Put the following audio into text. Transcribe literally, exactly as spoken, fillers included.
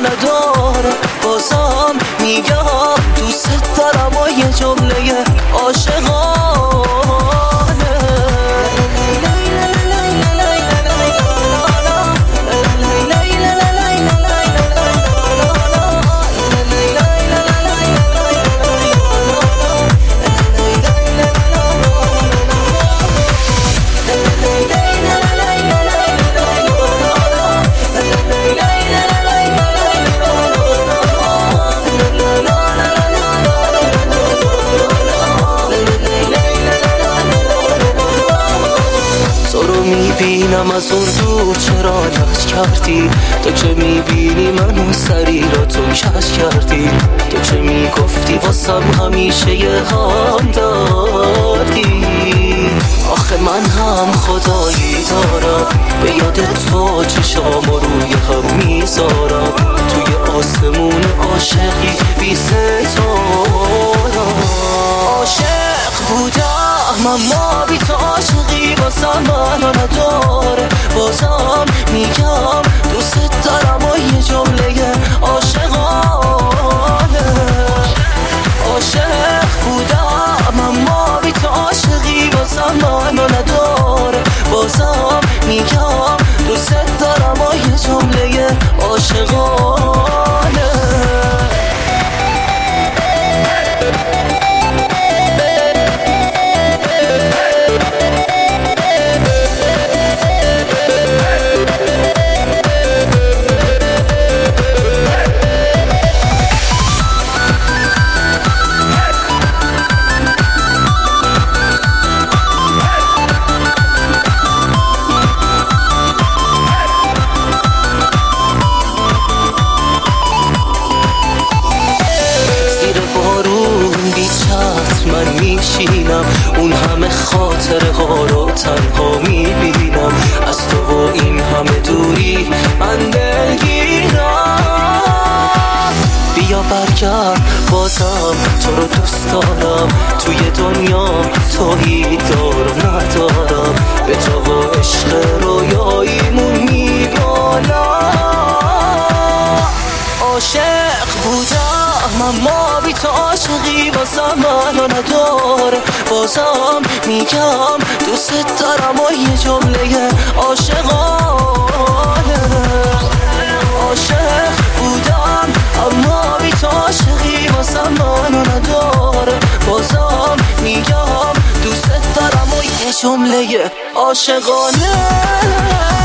نداره، بازم میگم دوست دارم و یه جمله عاشقانه. میبینم از اون دور چرا لج کردی، تو که میبینی منو سری را تو کش کردی، تو که میگفتی واسم همیشه یه هم دادی. آخه من هم خدایی دارم، به یاد تو چشام روی هم میذارم، توی آسمون عاشقی بی ستاره. عاشق بودم اما بی تو عاشقی واسم منو نداره، بازم میگم دوست دارم و یه جمله عاشقانه. عاشق بودم اما بی تو عاشقی واسم منو نداره، بازم میگم دوست دارم و یه جمله عاشقانه. من میشینم اون همه خاطره ها رو تنها میبینم، از تو و این همه دوری من دلگیرم. بیا برگرد بازم تو رو دوست دارم، توی دنیا تویی دارم ندارم، به تو و عشق رویاییمون میبالم. عاشق بودم اما بی تو عاشقی واسم منو نداره، بازم میگم دوست دارم و یه جمله عاشقانه. عاشق بودم اما بی تو عاشقی واسم منو نداره، بازم میگم دوست دارم و یه جمله عاشقانه.